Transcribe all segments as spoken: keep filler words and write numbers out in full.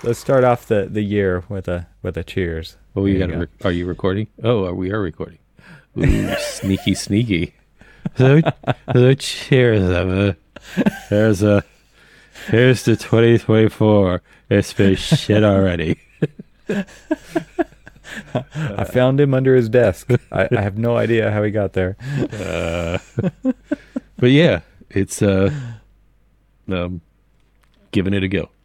let's start off the, the year with a with a cheers. Oh, you There got to. go. Re- are you recording? Oh, are we are recording. Ooh, sneaky, sneaky. So, so cheers, Emma. There's a. Here's the twenty twenty-four. It's been shit already. I found him under his desk. I, I have no idea how he got there. Uh, but yeah, it's uh, um, giving it a go.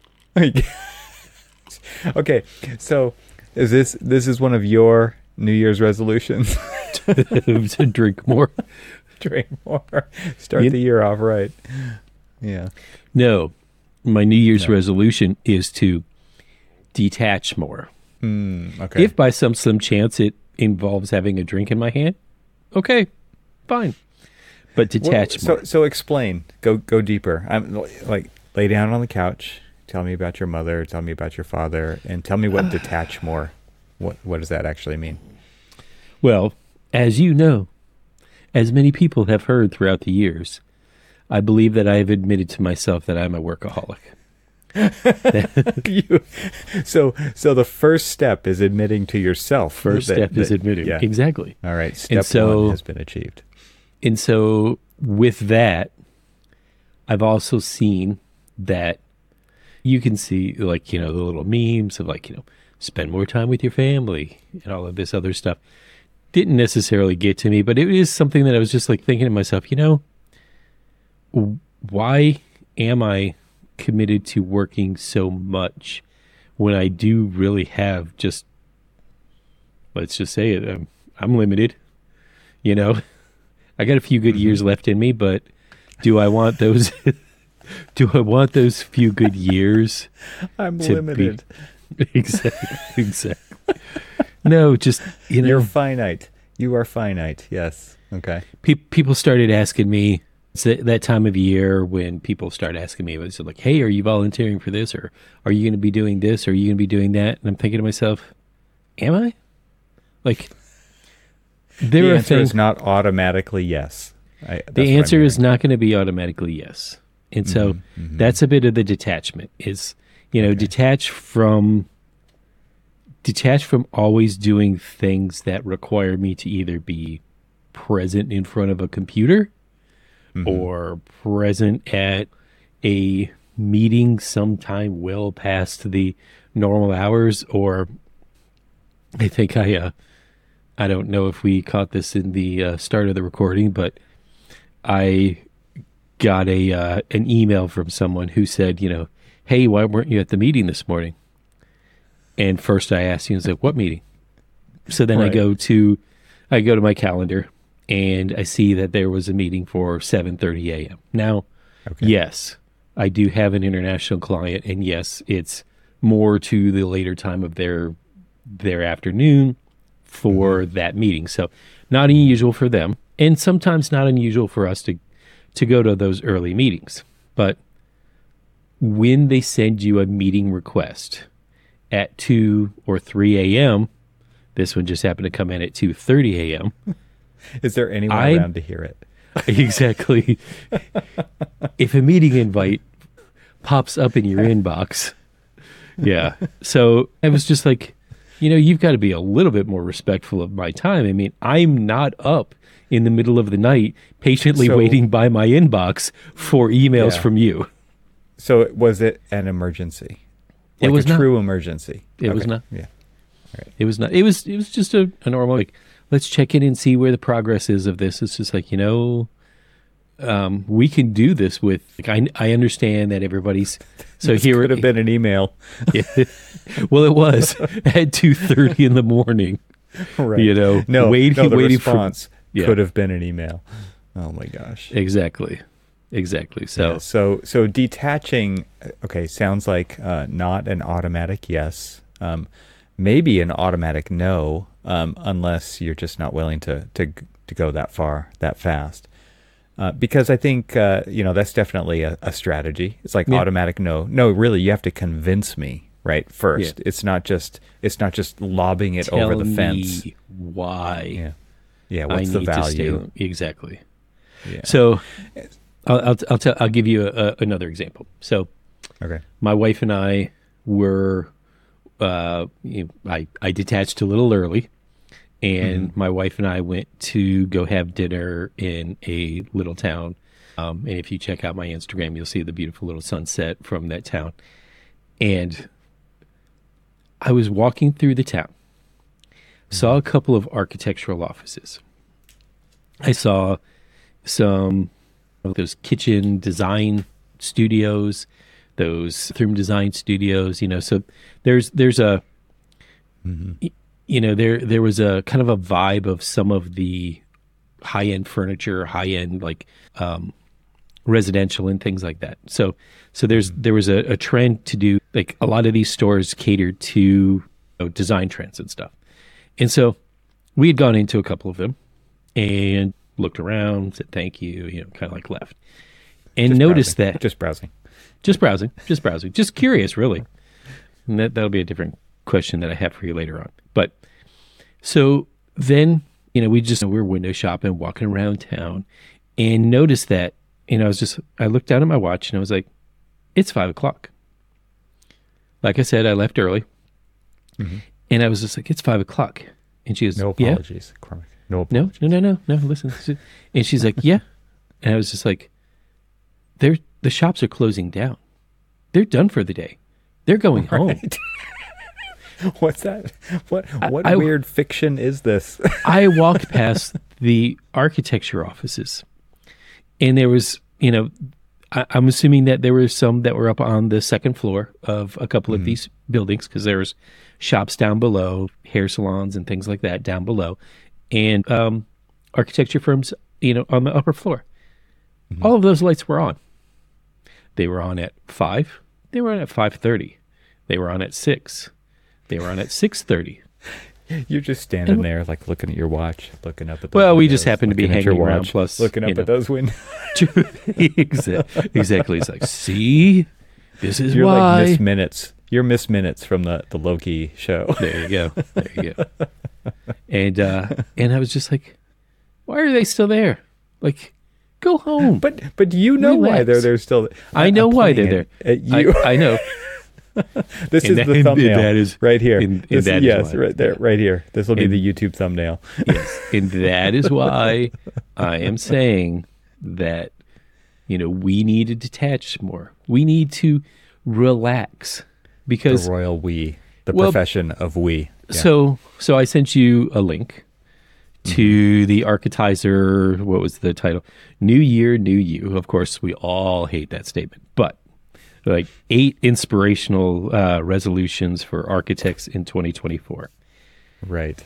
Okay, so is this this is one of your New Year's resolutions? To drink more. Drink more. Start You- the year off right. Yeah. No, my New Year's No. resolution is to detach more. Mm, okay. If by some some chance it involves having a drink in my hand, okay, fine. But Well, detach so more. so explain. Go go deeper. I'm like lay down on the couch. Tell me about your mother. Tell me about your father, and tell me what detach more. What what does that actually mean? Well, as you know, as many people have heard throughout the years, I believe that I have admitted to myself that I'm a workaholic. You, so so the first step is admitting to yourself. First that- step is that- admitting. Yeah. Exactly. All right. Step so- one has been achieved. And so with that, I've also seen that you can see, like, you know, the little memes of, like, you know, spend more time with your family and all of this other stuff. Didn't necessarily get to me, but it is something that I was just like thinking to myself, you know, w- why am I committed to working so much when I do really have just, let's just say it, I'm, I'm limited, you know, I got a few good years left in me, but do I want those, do I want those few good years? I'm To be- limited. Exactly. Exactly. No, just, you know, You're finite. You are finite. Yes. Okay. pe- people started asking me, it's that that time of year when people start asking me, it's like, hey, are you volunteering for this? Or are you going to be doing this? Or are you going to be doing that? And I'm thinking to myself, am I? Like, there The are answer things, is not automatically yes. I, that's what the I'm answer is hearing. not going to be automatically yes. And so Mhm, mhm. that's a bit of the detachment is, you know, Okay. detach from, detach from always doing things that require me to either be present in front of a computer Mhm. or present at a meeting sometime well past the normal hours. Or I think I, uh, I don't know if we caught this in the uh, start of the recording, but I got a uh, an email from someone who said, you know, hey, why weren't you at the meeting this morning? And first I asked him, I was like, what meeting? So then I Right. go to, I go to my calendar and I see that there was a meeting for seven thirty a.m. Now, Okay. yes, I do have an international client, and yes, it's more to the later time of their their afternoon for that meeting. So not unusual for them, and sometimes not unusual for us to to go to those early meetings. But when they send you a meeting request at two or three a.m., this one just happened to come in at two thirty a.m. Is there anyone I- around to hear it? Exactly. If a meeting invite pops up in your inbox, yeah. So I was just like, you know, you've got to be a little bit more respectful of my time. I mean, I'm not up in the middle of the night patiently So- waiting by my inbox for emails Yeah. from you. So it- was it an emergency? It Like was a not. true emergency. It was Okay. not. Yeah. It was not. It was. It was just a, a normal. Like, let's check in and see where the progress is of this. It's just like, you know, um, we can do this with. Like, I I understand that everybody's. So This here could have been an email. Yeah. Well, it was at two thirty in the morning. Right. You know, no, waiting, no, the waiting for- response Yeah. could have been an email. Oh my gosh. Exactly. Exactly. So Yeah, so so detaching, okay, sounds like uh, not an automatic yes, um, maybe an automatic no, um, unless you're just not willing to to to go that far that fast. Uh, because I think uh, you know that's definitely a, a strategy. It's like Yeah. automatic no, no. Really, you have to convince me right first. It's not just it's not just lobbing it tell over the me fence. why Yeah, yeah. I What's the need to stay. value? Exactly. Yeah. So I'll I'll I'll, tell, I'll give you a, a, another example. So Okay. my wife and I were, uh, you know, I, I detached a little early, and mm-hmm. my wife and I went to go have dinner in a little town. Um, and if you check out my Instagram, you'll see the beautiful little sunset from that town. And I was walking through the town, mm-hmm. saw a couple of architectural offices. I saw some of those kitchen design studios, those bathroom design studios, you know, so there's, there's a, mm-hmm. you know, there, there was a kind of a vibe of some of the high end furniture, high end, like, um, residential and things like that. So, so there's, mm-hmm. there was a, a trend to do, like, a lot of these stores catered to, you know, design trends and stuff. And so we had gone into a couple of them and looked around, said thank you, you know, kind of like left, and just noticed browsing. that just browsing, just browsing, just browsing, just curious, really. And that that'll be a different question that I have for you later on. But so then, you know, we just we were window shopping, walking around town, and noticed that, you know, I was just I looked down at my watch and I was like, it's five o'clock. Like I said, I left early, mm-hmm. and I was just like, it's five o'clock, and she goes, no apologies, yeah? Cormac. No, no, no, no, no, no. Listen, and she's like, "Yeah," and I was just like, "They're the shops are closing down. They're done for the day. They're going right. home." What's that? What what I, weird I, fiction is this? I walked past the architecture offices, and there was, you know, I, I'm assuming that there were some that were up on the second floor of a couple mm. of these buildings, because there was shops down below, hair salons and things like that down below. And um, architecture firms, you know, on the upper floor. Mm-hmm. All of those lights were on. They were on at five. They were on at five thirty. They were on at six. They were on at six thirty. You're just standing and, there, like looking at your watch, looking up at the well, windows, we just happened to be hanging around. Watch, plus, looking up you know, at those windows. exactly. Exactly. It's like, see, this is You're why. like Miss Minutes. You're Miss Minutes from the the Loki show. There you go. There you go. And uh, and I was just like, why are they still there? Like, go home. But but you know Relax. why they're there still. I know why they're there. At you. I, I know. This and is that, the thumbnail. That is right here. And, and this, that yes, is why. right there, Yeah. right here. This will be and, the YouTube thumbnail. Yes, and that is why I am saying that, you know, we need to detach more. We need to relax, because the royal we, the well, profession of we. Yeah. So, so I sent you a link to mm-hmm. the Architizer. What was the title? New Year, New You. Of course, we all hate that statement, but like eight inspirational uh, resolutions for architects in twenty twenty-four. Right.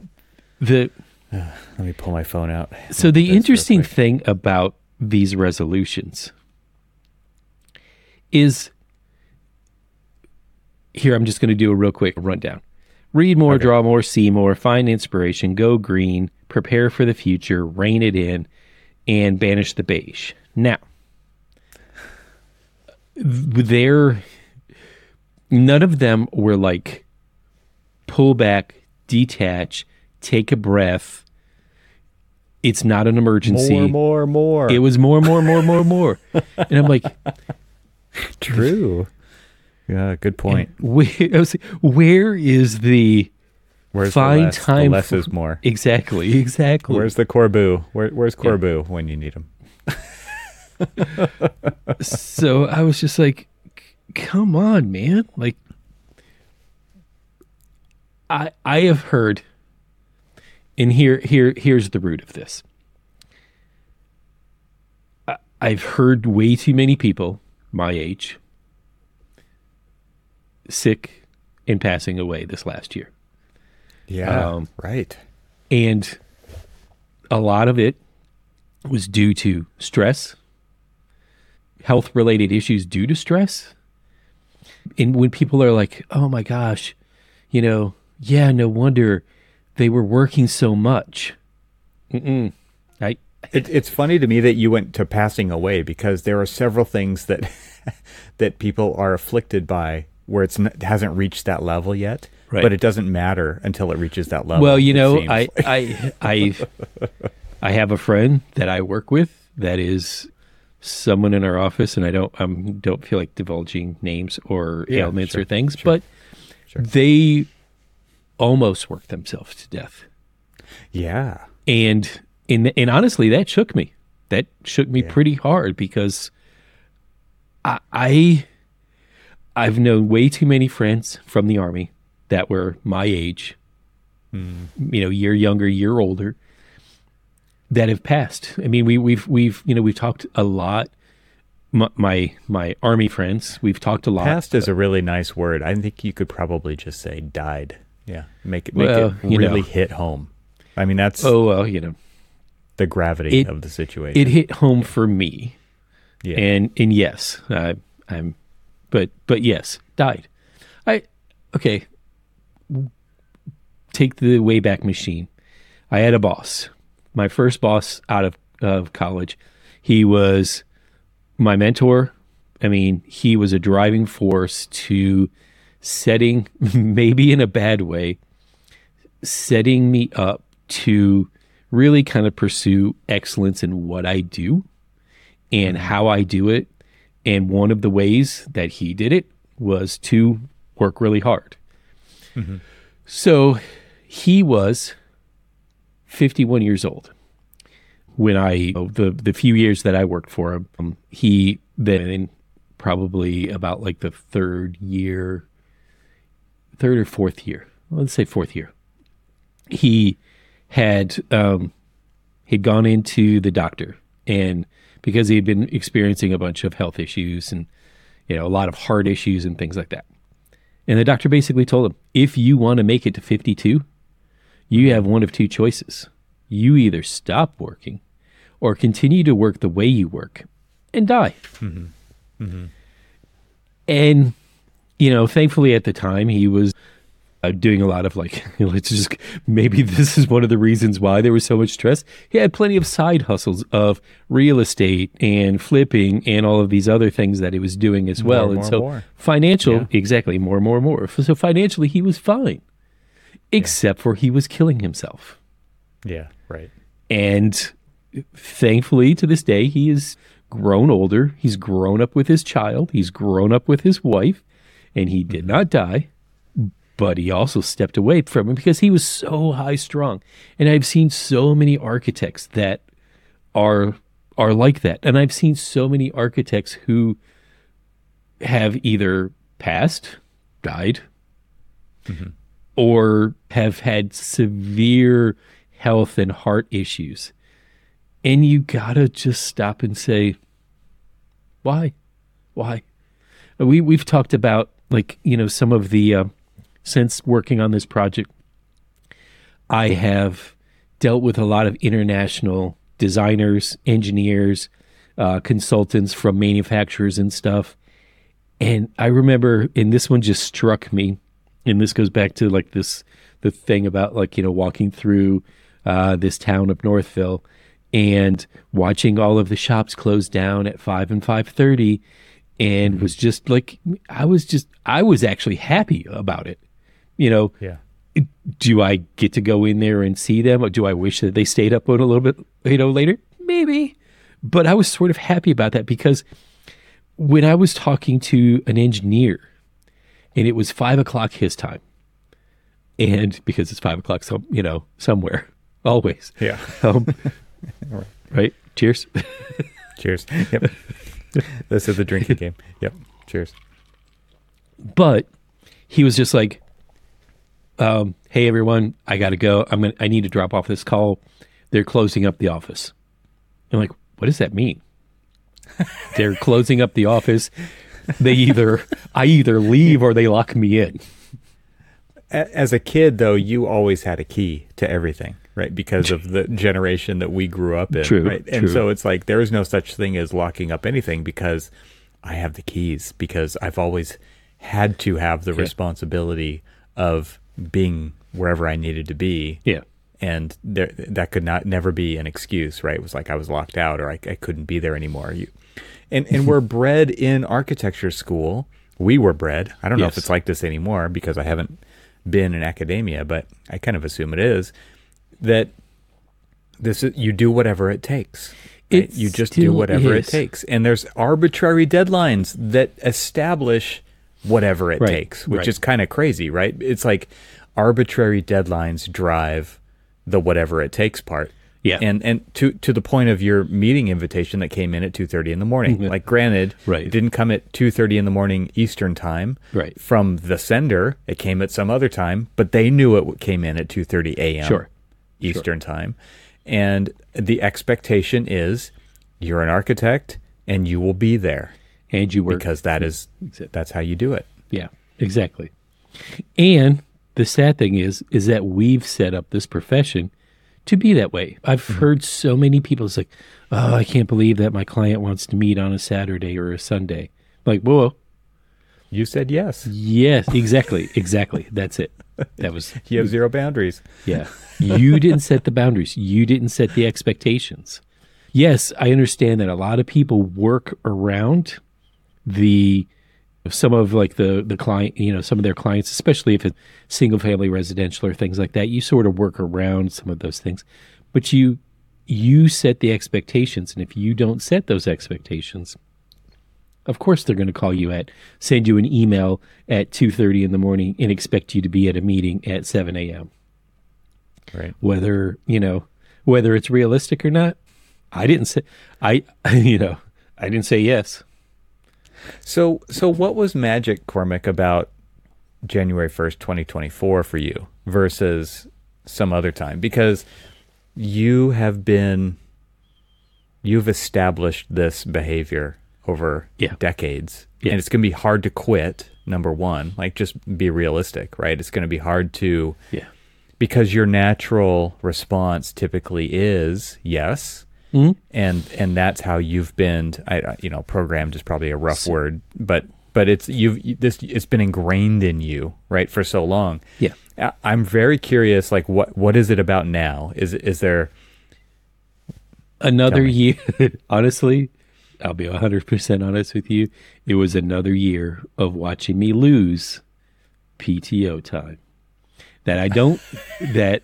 The uh, let me pull my phone out. So the interesting thing about these resolutions is, here I'm just going to do a real quick rundown. Read more, okay. Draw more, see more, find inspiration, go green, prepare for the future, rein it in, and banish the beige. Now, there, none of them were like pull back, detach, take a breath. It's not an emergency. More, more, more. It was more, more, more, more, more. And I'm like, true. Yeah, good point. Where, I was, where is the where's find the less? time? The less for, is more. Exactly, exactly. Where's the Corbu? Where, where's Corbu yeah. when you need him? So I was just like, come on, man. Like, I I have heard, and here here here's the root of this. I, I've heard way too many people my age sick and passing away this last year. Yeah, um, right. And a lot of it was due to stress, health-related issues due to stress. And when people are like, oh my gosh, you know, yeah, no wonder they were working so much. Mm-mm. I, it, it's funny to me that you went to passing away, because there are several things that that people are afflicted by where it's n- hasn't reached that level yet, right. But it doesn't matter until it reaches that level. Well, you know, I, I, I, I have a friend that I work with that is someone in our office, and I don't um don't feel like divulging names or Yeah, ailments sure, or things, sure, but sure. they almost worked themselves to death. Yeah. And and and honestly, that shook me. That shook me Yeah. pretty hard because I, I I've known way too many friends from the Army that were my age, Mm. you know, year younger, year older, that have passed. I mean, we we've we've you know we've talked a lot. My my, my Army friends, we've talked a lot. Past is a really nice word. I think you could probably just say died. Yeah. Make it make Well, it you really know. hit home. I mean, that's Oh well, you know, the gravity it- of the situation. it hit home for me. yeah. And and yes, I, I'm, but but yes, died. I okay. Take the Wayback Machine. I had a boss, my first boss out of of college. He was my mentor. I mean, he was a driving force to setting, maybe in a bad way, setting me up to really kind of pursue excellence in what I do and how I do it. And one of the ways that he did it was to work really hard. Mhm. So he was fifty-one years old when I, the, the few years that I worked for him, um, he then in probably about like the third year, third or fourth year, let's say fourth year, he had, um, he'd gone into the doctor, and because he had been experiencing a bunch of health issues and, you know, a lot of heart issues and things like that. And the doctor basically told him, if you want to make it to fifty-two, you have one of two choices. You either stop working or continue to work the way you work and die. Mhm. Mhm. And, you know, thankfully at the time he was uh, doing a lot of like, let's just, maybe this is one of the reasons why there was so much stress. He had plenty of side hustles of real estate and flipping and all of these other things that he was doing as well. More, and more, so more. financial, Yeah. exactly, more, more, more. So financially he was fine, except for he was killing himself. Yeah. Right. And thankfully, to this day, he is grown older. He's grown up with his child. He's grown up with his wife, and he did not die. But he also stepped away from it because he was so high strung. And I've seen so many architects that are are like that. And I've seen so many architects who have either passed, died, Mhm. or have had severe health and heart issues. And you gotta just stop and say, why? Why? We, we've talked about, like, you know, some of the, uh, since working on this project, I have dealt with a lot of international designers, engineers, uh, consultants from manufacturers and stuff. And I remember, and this one just struck me, and this goes back to like this, the thing about like, you know, walking through uh, this town of Northville and watching all of the shops close down at five and five thirty, and was just like, I was just, I was actually happy about it. You know, Yeah. do I get to go in there and see them, or do I wish that they stayed up on a little bit, you know, later? Maybe. But I was sort of happy about that because when I was talking to an engineer and it was five o'clock his time, and because it's five o'clock, some, you know, somewhere, always. Yeah. Um, Right. right? Cheers. Cheers. Yep. This is the drinking game. Yep. Cheers. But he was just like, um, hey everyone, I gotta go. I'm gonna I need to drop off this call. They're closing up the office. I'm like, what does that mean? They're closing up the office. They either I either leave or they lock me in. A- As a kid, though, you always had a key to everything, right? Because of the generation that we grew up in, True, right? And true. so it's like there is no such thing as locking up anything because I have the keys, because I've always had to have the Yeah. responsibility of being wherever I needed to be. Yeah. And there, that could not never be an excuse, right? It was like I was locked out or I, I couldn't be there anymore. You, and and we're bred in architecture school. We were bred. I don't know if Yes. it's like this anymore because I haven't been in academia, but I kind of assume it is, that this is, you do whatever it takes. Right? It You just do still whatever it is. takes. And there's arbitrary deadlines that establish whatever it Right, takes, which right. is kind of crazy, right? It's like arbitrary deadlines drive the whatever it takes part. Yeah. And and to to the point of your meeting invitation that came in at two thirty in the morning. Like granted, Right. it didn't come at two thirty in the morning Eastern time. Right. From the sender, it came at some other time, but they knew it came in at two thirty a m. Sure. Eastern time. And the expectation is you're an architect and you will be there And you work. because that is that's how you do it. Yeah, exactly. And the sad thing is, is that we've set up this profession to be that way. I've Mm-hmm. heard so many people, it's like, oh, I can't believe that my client wants to meet on a Saturday or a Sunday. Like, whoa, You said yes. yes, exactly, exactly. That's it. That was, You have zero boundaries. yeah. You didn't set the boundaries. You didn't set the expectations. Yes, I understand that a lot of people work around the some of like the the client, you know, some of their clients, especially if it's single family residential or things like that, you sort of work around some of those things. But you you set the expectations, and if you don't set those expectations, of course they're going to call you at send you an email at two thirty in the morning and expect you to be at a meeting at seven a.m. Right. Whether, you know, whether it's realistic or not, I didn't say I you know, I didn't say yes. So so what was magic, Cormac, about January first, twenty twenty-four for you versus some other time? Because you have been you've established this behavior over Yeah. decades. Yeah. And it's going to be hard to quit, number one. Like, just be realistic, right? It's going to be hard to, Yeah. because your natural response typically is yes. Mhm. And and that's how you've been, I, I- you know, programmed is probably a rough word, but but it's you've you- this it's been ingrained in you, right, for so long. Yeah. I- I'm very curious, like what what is it about now? Is is there Another Tell me. year, honestly, I'll be one hundred percent honest with you. It was another year of watching me lose P T O time. That I don't, that,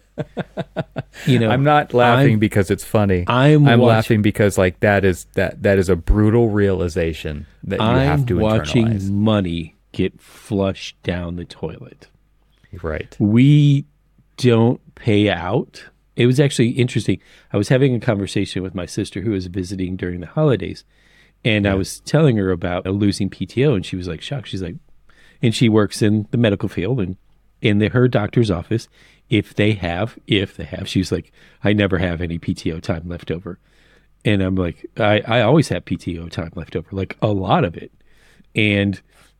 you know. I'm not laughing I'm- because it's funny. I'm I'm watch- laughing because like that is that that is a brutal realization that you I'm have to watching internalize. money get flushed down the toilet. Right. We don't pay out. It was actually interesting. I was having a conversation with my sister who was visiting during the holidays, and I was telling her about losing P T O, and she was like shocked. She's like, and she works in the medical field, and in the, her doctor's office, if they have, if they have, she's like, I never have any P T O time left over. And I'm like, I, I always have P T O time left over, like a lot of it. And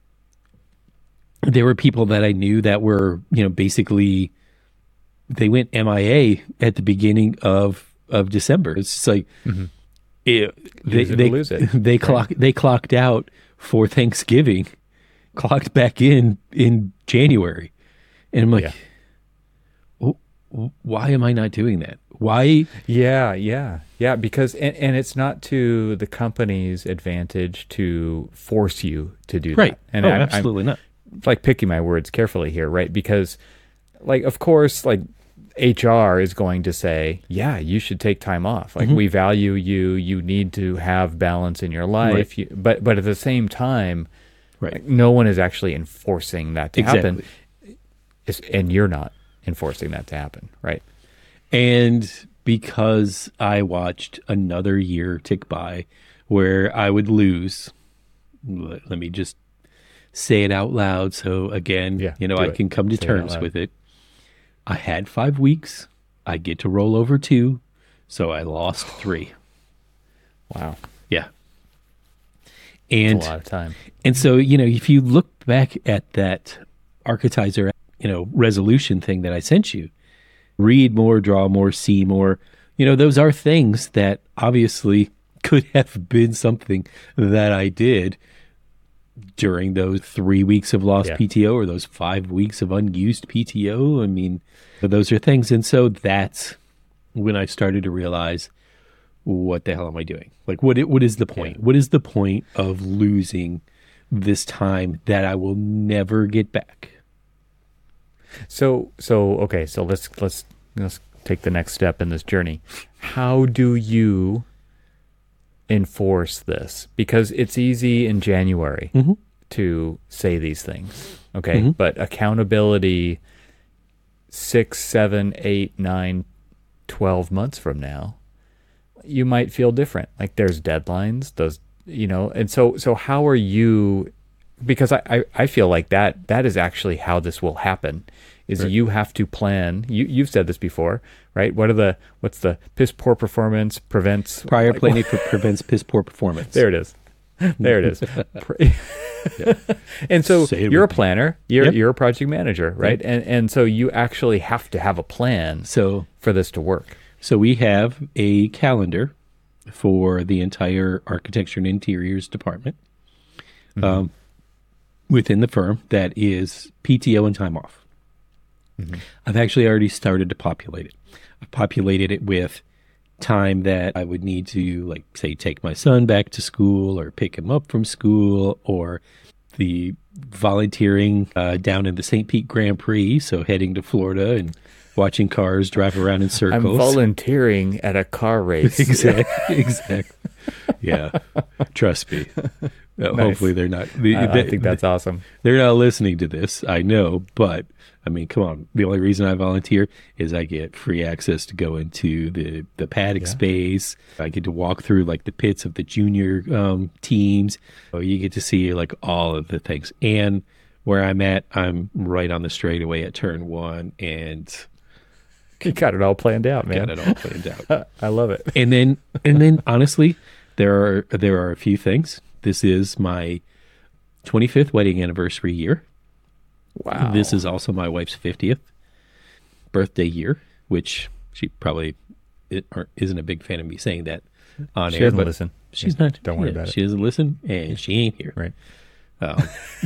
there were people that I knew that were, you know, basically they went M I A at the beginning of, of December. It's just like, it, they, Use it or they, lose it, they clocked, they clocked out for Thanksgiving, clocked back in in January. And I'm like, Yeah. "Oh, why am I not doing that? Why? Yeah, yeah, yeah. Because and, and it's not to the company's advantage to force you to do Right. that. And oh, I'm, I'm absolutely not. like picking my words carefully here, right? Because, like, of course, like H R is going to say, yeah, you should take time off. Like, we value you. You need to have balance in your life. Right. You, but but at the same time, Right. like, no one is actually enforcing that to happen. Exactly. It's, and you're not enforcing that to happen, right? And because I watched another year tick by where I would lose, let, let me just say it out loud. So again, Yeah, you know, do I it. can come to Say it out terms loud. with it. I had five weeks. I get to roll over two. So I lost three. Wow, Yeah. it's And a lot of time. And so, you know, if you look back at that architizer, you know, resolution thing that I sent you, read more, draw more, see more, you know, those are things that obviously could have been something that I did during those three weeks of lost Yeah. P T O or those five weeks of unused P T O. I mean, those are things. And so that's when I started to realize, what the hell am I doing? Like, what, what is the point? What is the point of losing this time that I will never get back? So so okay, so let's let's let's take the next step in this journey. How do you enforce this? Because it's easy in January Mm-hmm. to say these things, okay? Mm-hmm. But accountability six, seven, eight, nine, twelve months from now, you might feel different. Like there's deadlines, those, you know, and so so how are you? Because I, I, I feel like that that is actually how this will happen. Is Right. you have to plan. You you've said this before, right? What are the what's the piss poor performance prevents Prior like, planning pre- prevents piss poor performance. There it is. There it is. And so Say it you're a with me. planner. You're Yep. you're a project manager, right? And and so you actually have to have a plan So for this to work. So we have a calendar for the entire architecture and interiors department um, within the firm that is P T O and time off. I've actually already started to populate it. I've populated it with time that I would need to, like, say, take my son back to school or pick him up from school, or the volunteering uh, down in the Saint Pete Grand Prix, so heading to Florida and watching cars drive around in circles. I'm volunteering at a car race. Exactly. Exactly. Yeah. Trust me. Uh, Hopefully they're not. They, I, I they- think that's awesome. they're not listening to this. I know, but I mean, come on. The only reason I volunteer is I get free access to go into the the paddock space. I get to walk through like the pits of the junior um, teams. Oh, you get to see like all of the things. And where I'm at, I'm right on the straightaway at turn one, and You got it all planned out, man. got it all planned out. I love it. And then, and then, honestly, there are there are a few things. This is my twenty-fifth wedding anniversary year. Wow. This is also my wife's fiftieth birthday year, which she probably it, or isn't a big fan of me saying that on She air. doesn't But listen. she's not. Don't worry yeah, about it. She doesn't listen, and she ain't here. Right. Um,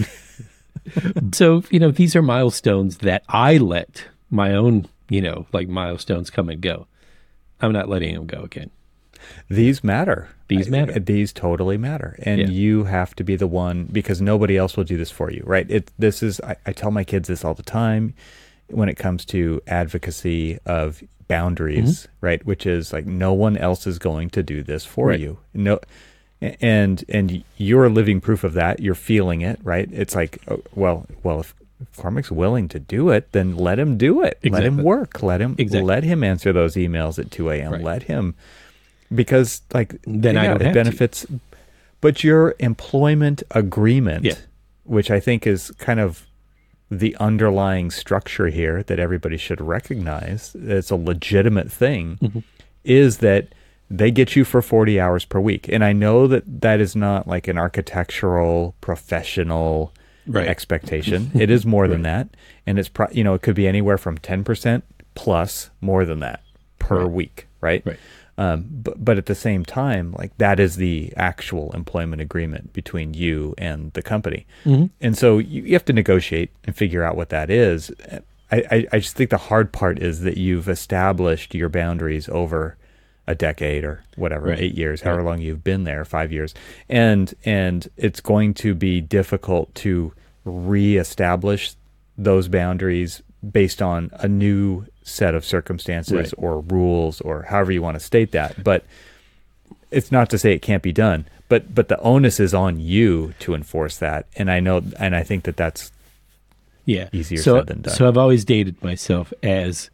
so you know, these are milestones that I let my own, you know, like milestones come and go. I'm not letting them go again. These matter. These matter. I- These totally matter. And Yeah. you have to be the one, because nobody else will do this for you, right? It this is I, I tell my kids this all the time when it comes to advocacy of boundaries, Mm-hmm. right? Which is like no one else is going to do this for Right. you. No and and you're living proof of that. You're feeling it, right? It's like, oh, well, well, if if Cormac's willing to do it, then let him do it. Let him Exactly. work. Let him Exactly. let him answer those emails at two a.m. Right. Let him, because like Then I yeah, don't it have to. benefits. But your employment agreement, Yeah. which I think is kind of the underlying structure here that everybody should recognize, it's a legitimate thing, Mm-hmm. is that they get you for forty hours per week. And I know that that is not like an architectural professional Right. expectation. It is more than that. And it's, pro- you know, it could be anywhere from ten percent plus more than that per Right. week. Right. Right. Um, but, but at the same time, like that is the actual employment agreement between you and the company. Mm-hmm. And so you, you have to negotiate and figure out what that is. I, I, I just think the hard part is that you've established your boundaries over a decade or whatever, Right. eight years, however long you've been there, five years. And, and it's going to be difficult to reestablish those boundaries based on a new set of circumstances Right. or rules or however you want to state that. But it's not to say it can't be done, but, but the onus is on you to enforce that. And I know, and I think that that's Yeah. easier so, said than done. So I've always dated myself as,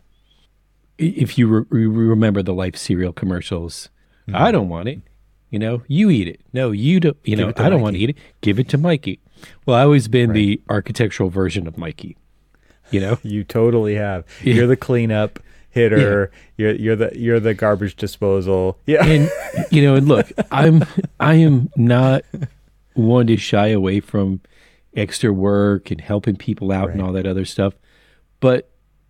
i- if you re- re- remember the Life cereal commercials, Mm-hmm. I don't want it. You know, you eat it. No, you don't. You Give know, it to I don't want to Mikey. eat it. Give it to Mikey. Well, I've always been the architectural version of Mikey. You know, You totally have. Yeah. You're the cleanup hitter. You're you're the you're the garbage disposal. Yeah. and you know, and look, I'm I am not one to shy away from extra work and helping people out and Right. all that other stuff. But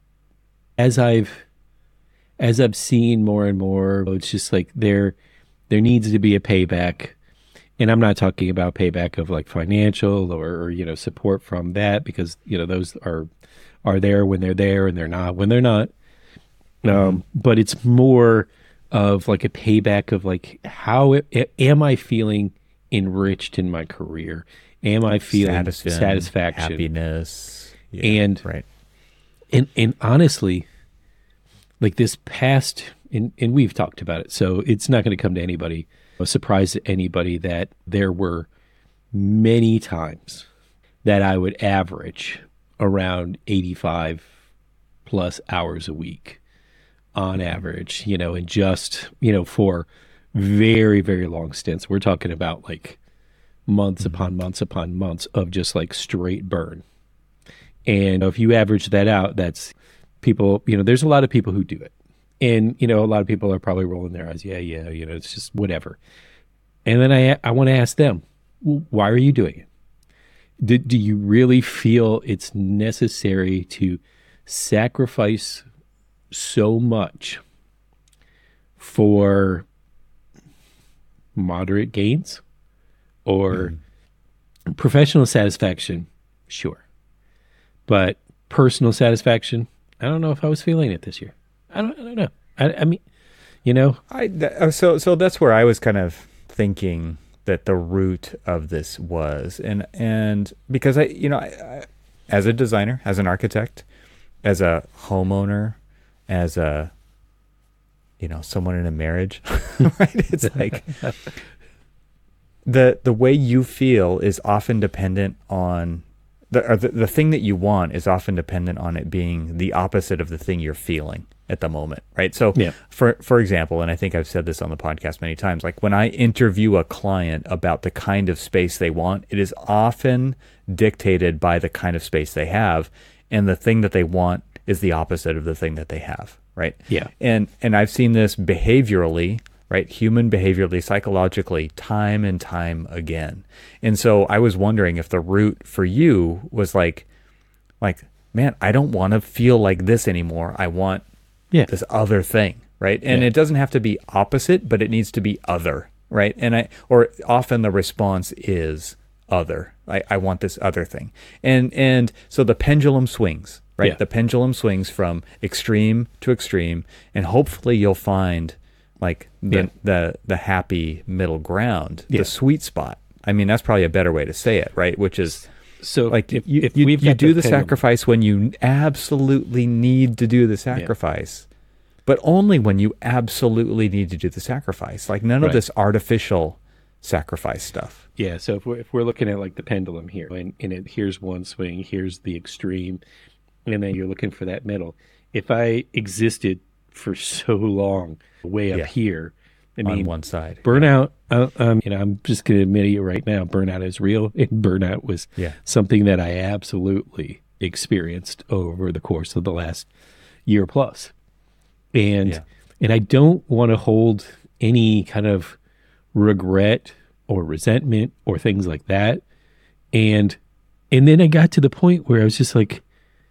as I've as I've seen more and more, it's just like there there needs to be a payback. And I'm not talking about payback of like financial or, or you know support from that, because you know those are are there when they're there and they're not when they're not. Um, but it's more of like a payback of like how it, am I feeling enriched in my career? Am I feeling Satisfaction, satisfaction? happiness. Yeah, And- right. And and honestly, like this past, and, and we've talked about it, so it's not going to come to anybody, a surprise to anybody, that there were many times that I would average around eighty-five plus hours a week on average, you know, and just, you know, for very, very long stints. We're talking about like months mm-hmm. upon months upon months of just like straight burn. And if you average that out, that's people, you know, there's a lot of people who do it. And, you know, a lot of people are probably rolling their eyes. Yeah, yeah, you know, it's just whatever. And then I, I want to ask them, why are you doing it? Do, do you really feel it's necessary to sacrifice so much for moderate gains or mm. professional satisfaction? Sure. But personal satisfaction, I don't know if I was feeling it this year. I don't, I don't know. I, I mean, you know, I, th- so, so that's where I was kind of thinking that the root of this was, and, and because I, you know, I, I, as a designer, as an architect, as a homeowner, as a, you know, someone in a marriage, right? It's like the, the way you feel is often dependent on the, or the, the thing that you want is often dependent on it being the opposite of the thing you're feeling at the moment, right? So yeah. for, for example, and I think I've said this on the podcast many times, like when I interview a client about the kind of space they want, it is often dictated by the kind of space they have, and the thing that they want is the opposite of the thing that they have, right? Yeah. And and I've seen this behaviorally, right? Human behaviorally, psychologically, time and time again. And so I was wondering if the root for you was like, like, man, I don't want to feel like this anymore. I want yeah. this other thing, right? And yeah. it doesn't have to be opposite, but it needs to be other, right? And I, or often the response is other. I, I want this other thing. And and so the pendulum swings, right? Yeah. The pendulum swings from extreme to extreme, and hopefully you'll find like the yeah. the, the happy middle ground, yeah. the sweet spot. I mean, that's probably a better way to say it, right? Which is so like if, you, if you, we've you got do the, the pendulum. sacrifice when you absolutely need to do the sacrifice, yeah. but only when you absolutely need to do the sacrifice. Like none right. of this artificial sacrifice stuff. Yeah. So if we're, if we're looking at like the pendulum here, and, and it, here's one swing, here's the extreme, and then you're looking for that middle. If I existed for so long way up yeah. here, I on mean, one side, burnout. Uh, um, you know, I'm just going to admit it right now. Burnout is real, and burnout was yeah. something that I absolutely experienced over the course of the last year plus. And yeah. and I don't want to hold any kind of regret or resentment or things like that. And and then I got to the point where I was just like,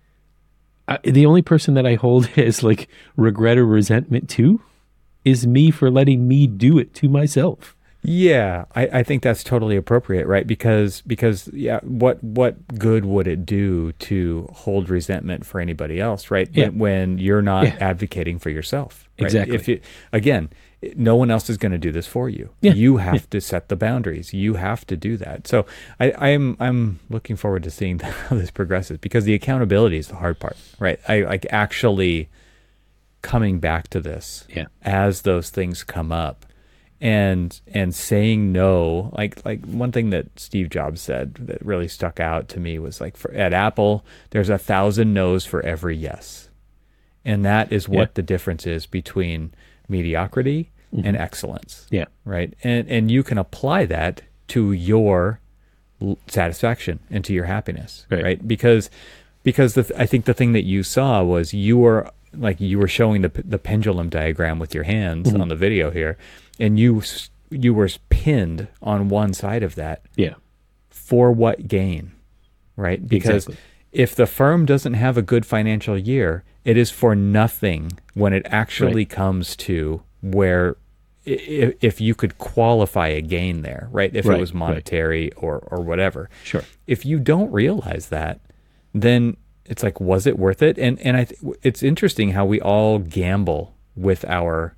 I, the only person that I hold as like regret or resentment to is me for letting me do it to myself. Yeah, I, I think that's totally appropriate, right? Because because yeah, what what good would it do to hold resentment for anybody else, right? Yeah. When, when you're not yeah. advocating for yourself, right? Exactly. If you, again, no one else is going to do this for you. Yeah. You have yeah. to set the boundaries. You have to do that. So I, I'm I'm looking forward to seeing how this progresses, because the accountability is the hard part, right? I like actually coming back to this yeah. as those things come up. And and saying no, like like one thing that Steve Jobs said that really stuck out to me was like, for, at Apple, there's a thousand no's for every yes, and that is what yeah. the difference is between mediocrity mm-hmm. and excellence. Yeah, right. And and you can apply that to your satisfaction and to your happiness, right? right? Because because the, I think the thing that you saw was you were like you were showing the the pendulum diagram with your hands mm-hmm. on the video here. And you you were pinned on one side of that. Yeah. For what gain, right? Because exactly. if the firm doesn't have a good financial year, it is for nothing when it actually right. comes to where if, if you could qualify a gain there, right? If right. it was monetary right. or or whatever. Sure. If you don't realize that, then it's like, was it worth it? And and I th- it's interesting how we all gamble with our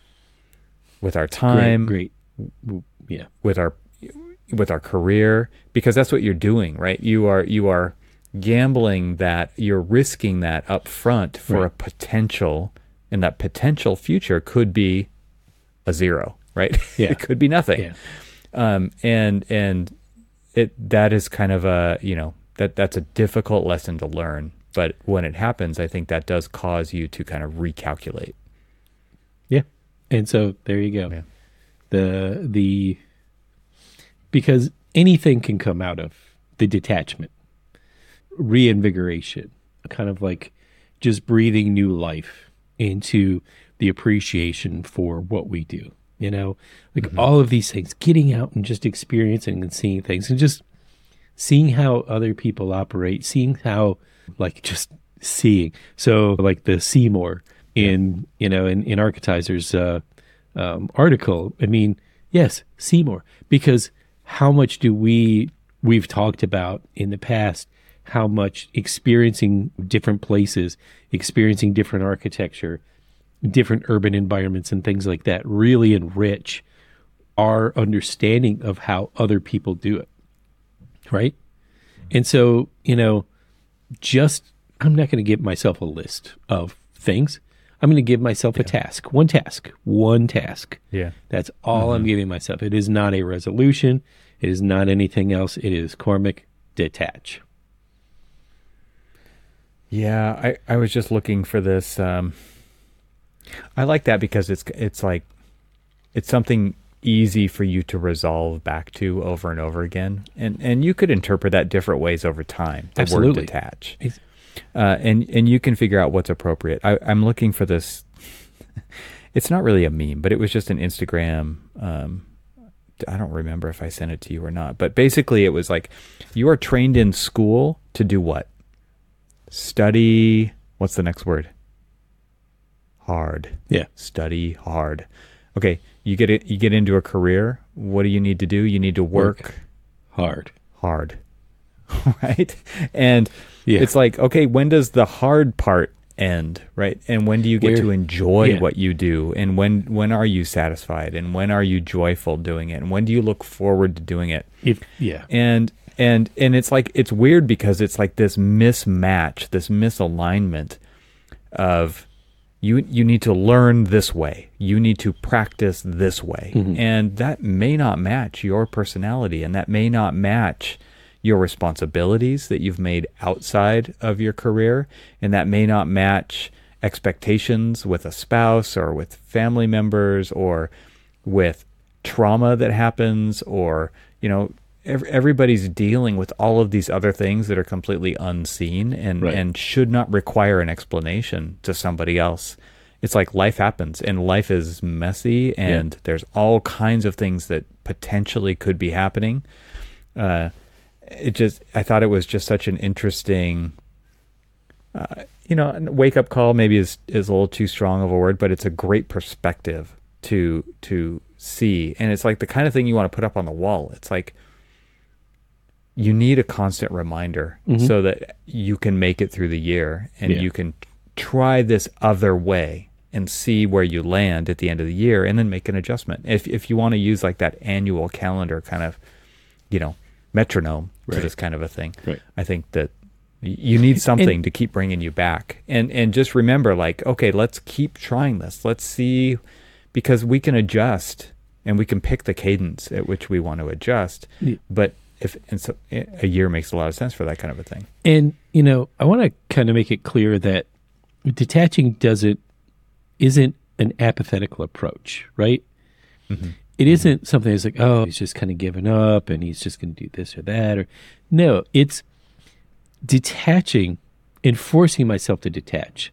with our time, great, great. yeah, with our with our career, because that's what you're doing, right? You are you are gambling that, you're risking that up front for right. a potential and that potential future could be a zero, right? Yeah. It could be nothing. Yeah. Um, and and it that is kind of a, you know, that that's a difficult lesson to learn. But when it happens, I think that does cause you to kind of recalculate. Yeah. And so there you go. Yeah. The the because anything can come out of the detachment, reinvigoration, kind of like just breathing new life into the appreciation for what we do. You know, like mm-hmm. all of these things, getting out and just experiencing and seeing things and just seeing how other people operate, seeing how, like, just seeing. So, like the Seymour in, you know, in, in Architizer's uh, um, article, I mean, yes, Seymour, because how much do we, we've talked about in the past, how much experiencing different places, experiencing different architecture, different urban environments and things like that really enrich our understanding of how other people do it. Right? And so, you know, just, I'm not going to give myself a list of things. I'm going to give myself yeah. a task, one task, one task. Yeah. That's all mm-hmm. I'm giving myself. It is not a resolution. It is not anything else. It is Cormac, detach. Yeah. I, I was just looking for this. Um, I like that because it's, it's like, it's something easy for you to resolve back to over and over again. And, and you could interpret that different ways over time. The Absolutely. word detach. Uh, and, and you can figure out what's appropriate. I, I'm looking for this. It's not really a meme, but it was just an Instagram. Um, I don't remember if I sent it to you or not, but basically it was like, you are trained in school to do what? Study. What's the next word? Hard. Yeah. Study hard. Okay. You get it. You get into a career. What do you need to do? You need to work, work. hard, hard. Right. And yeah. it's like, okay, when does the hard part end? Right. And when do you get Where, to enjoy yeah. what you do? And when, when are you satisfied? And when are you joyful doing it? And when do you look forward to doing it? If, yeah. And, and, and it's like, it's weird because it's like this mismatch, this misalignment of, You you need to learn this way. You need to practice this way. Mm-hmm. And that may not match your personality, and that may not match your responsibilities that you've made outside of your career, and that may not match expectations with a spouse or with family members or with trauma that happens, or, you know, everybody's dealing with all of these other things that are completely unseen and, right. and should not require an explanation to somebody else. It's like life happens and life is messy and yeah. there's all kinds of things that potentially could be happening. Uh, it just, I thought it was just such an interesting, uh, you know, wake up call maybe is, is a little too strong of a word, but it's a great perspective to, to see. And it's like the kind of thing you want to put up on the wall. It's like, you need a constant reminder mm-hmm. so that you can make it through the year and yeah. you can try this other way and see where you land at the end of the year and then make an adjustment. If if you want to use like that annual calendar kind of, you know, metronome right. to this kind of a thing, right. I think that you need something and, to keep bringing you back. And and just remember, like, okay, let's keep trying this. Let's see, because we can adjust and we can pick the cadence at which we want to adjust. Yeah. But if and so a year makes a lot of sense for that kind of a thing. And, you know, I want to kind of make it clear that detaching doesn't, isn't an apathetical approach, right? Mm-hmm. It isn't mm-hmm. something that's like, oh, he's just kind of giving up and he's just going to do this or that. Or no, it's detaching and forcing myself to detach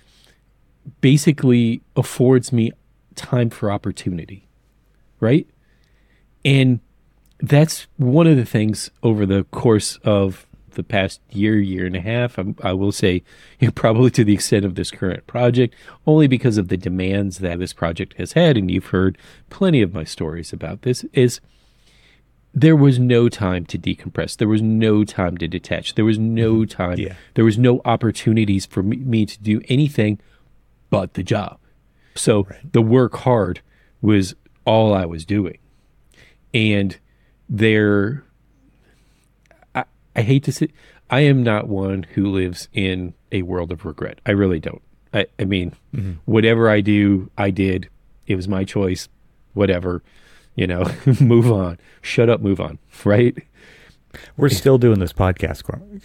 basically affords me time for opportunity, right? And that's one of the things over the course of the past year, year and a half, I'm, I will say, you know, probably to the extent of this current project, only because of the demands that this project has had, and you've heard plenty of my stories about this, is there was no time to decompress. There was no time to detach. There was no time. Yeah. There was no opportunities for me, me to do anything but the job. So right. the work hard was all I was doing. And there, I, I hate to say, I am not one who lives in a world of regret. I really don't. I, I mean, Mm-hmm. whatever I do, I did. It was my choice. Whatever, you know, move on. Shut up, move on. Right? We're still doing this podcast.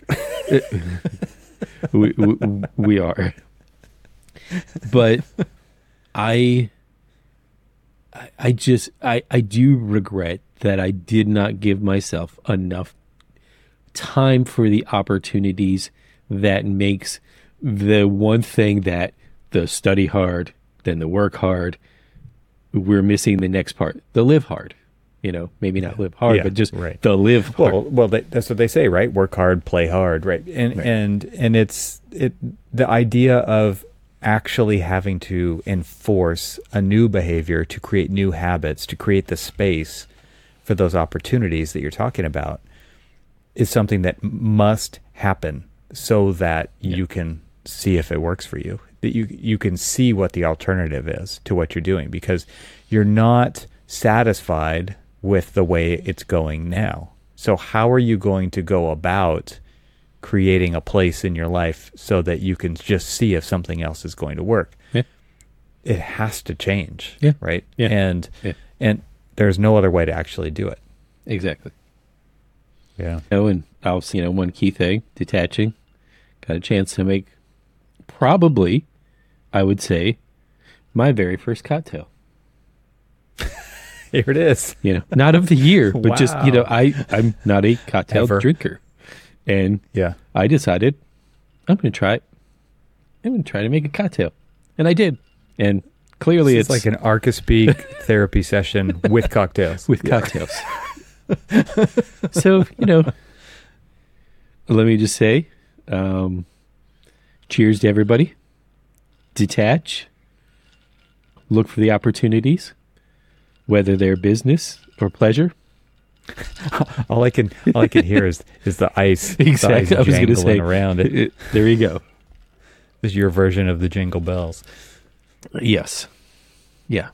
we, we, we are. But I, I, I just, I, I do regret that I did not give myself enough time for the opportunities that makes the one thing that the study hard, then the work hard, we're missing the next part, the live hard. You know, maybe not live hard, Yeah, but just right. the live hard. Well, well, they, that's what they say, right? Work hard, play hard, right? And Right. and and it's it the idea of actually having to enforce a new behavior to create new habits, to create the space for those opportunities that you're talking about, is something that must happen so that Yeah. you can see if it works for you. That you you can see what the alternative is to what you're doing, because you're not satisfied with the way it's going now. So how are you going to go about creating a place in your life so that you can just see if something else is going to work? Yeah. It has to change, Yeah. right? Yeah. And Yeah. and there's no other way to actually do it. Exactly. Yeah. You know, and also, you know, one key thing, detaching, got a chance to make probably, I would say, my very first cocktail. Here it is. You know, not of the year, but just, you know, Wow. I, I'm not a cocktail Ever. drinker. And Yeah. I decided I'm going to try it. I'm going to try to make a cocktail. And I did. And clearly It's it's, like an Arca-Speak therapy session with cocktails. with cocktails. So, you know, let me just say, um, cheers to everybody. Detach. Look for the opportunities, whether they're business or pleasure. All I can all I can hear is is the ice, Exactly. the I ice was going to jangling say, around it. it- there you go. This is your version of the Jingle Bells. Yes. Yeah.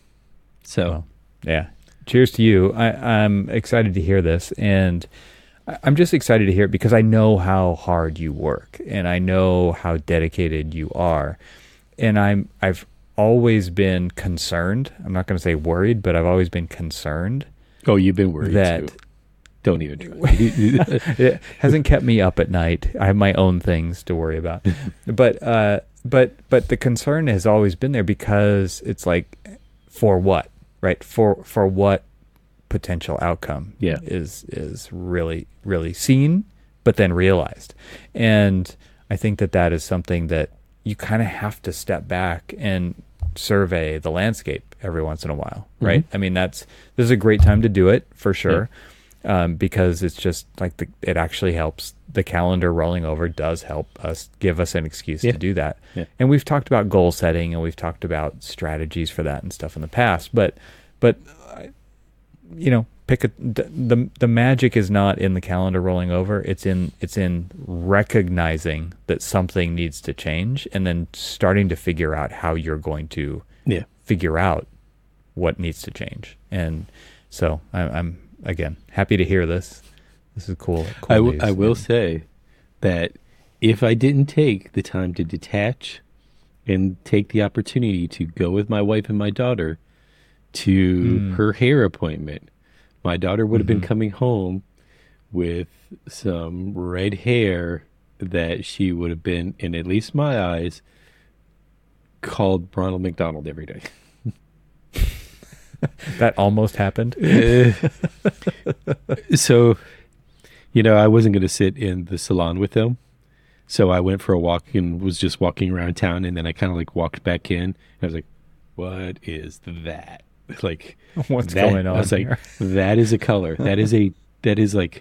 So, Well, yeah. Cheers to you. I, I'm excited to hear this, and I- I'm just excited to hear it because I know how hard you work, and I know how dedicated you are, and I'm I've always been concerned. I'm not going to say worried, but I've always been concerned oh, you've been worried that too. Don't even try. it hasn't kept me up at night. I have my own things to worry about. But uh, but but the concern has always been there because it's like, for what, right? For for what potential outcome Yeah. is is really really seen, but then realized. And I think that that is something that you kind of have to step back and survey the landscape every once in a while, right? I mean, that's this is a great time to do it for sure. Um, because it's just like the, it actually helps. The calendar rolling over does help us, give us an excuse Yeah. to do that. Yeah. And we've talked about goal setting, and we've talked about strategies for that and stuff in the past. But, but uh, you know, pick a the, the the magic is not in the calendar rolling over. It's in it's in recognizing that something needs to change, and then starting to figure out how you're going to Yeah. figure out what needs to change. And so I, I'm again happy to hear this. This is cool. cool I, w- news. I will say that if I didn't take the time to detach and take the opportunity to go with my wife and my daughter to Mm. her hair appointment, my daughter would have Mhm. been coming home with some red hair that she would have been, in at least my eyes, called Ronald McDonald every day. That almost happened. Uh, so, you know, I wasn't going to sit in the salon with them. So I went for a walk and was just walking around town. And then I kind of like walked back in. And I was like, what is that? Like, What's that- going on I was like, here? that is a color. That is a, that is like,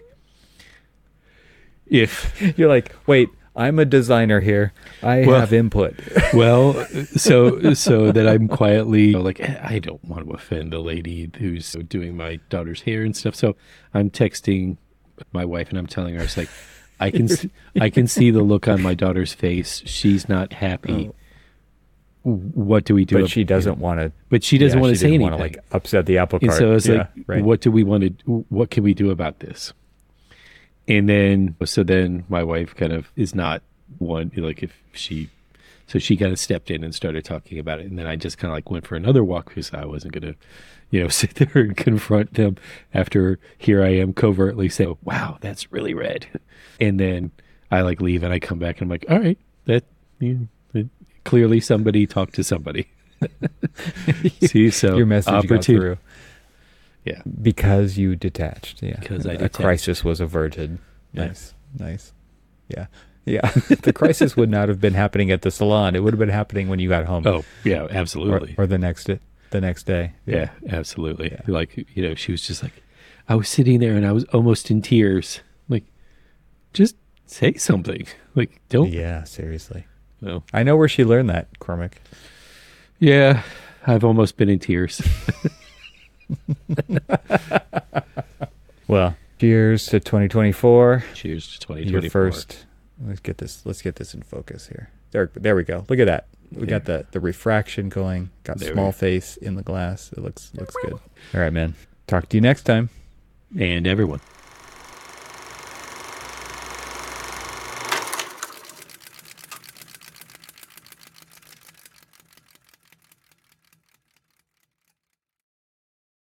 if, You're like, wait, I'm a designer here. I Well- have input. well, so, so that I'm quietly like, I don't want to offend the lady who's doing my daughter's hair and stuff. So I'm texting my wife and I'm telling her, it's like, I can, s- I can see the look on my daughter's face. She's not happy. What do we do? But ab- she doesn't want to. But she doesn't want to say anything. Want to like upset the apple And cart. so it's yeah, like, right. what do we want to? What can we do about this? And then, so then my wife kind of is not one, like if she So she kind of stepped in and started talking about it. And then I just kind of like went for another walk because I wasn't going to, you know, sit there and confront them after here I am covertly saying, wow, that's really red. And then I like leave and I come back and I'm like, all right, that, you know, clearly somebody talked to somebody. See, so your message got through. Yeah. Because you detached. Yeah. Because I A detached. crisis was averted. Yeah. Nice. Nice. Yeah. Yeah. The crisis would not have been happening at the salon. It would have been happening when you got home. Oh, yeah, absolutely. Or, or the next the next day. Yeah, absolutely. Yeah. Like, you know, she was just like, I was sitting there and I was almost in tears. Like, just say something. Like, don't. Yeah, seriously. No. I know where she learned that, Cormac. Yeah, I've almost been in tears. Well, cheers to twenty twenty-four. Cheers to twenty twenty-four. Your first. Let's get this. Let's get this in focus here. There, there we go. Look at that. We Yeah. got the the refraction going. Got There small we- face in the glass. It looks looks good. All right, man. Talk to you next time. And everyone.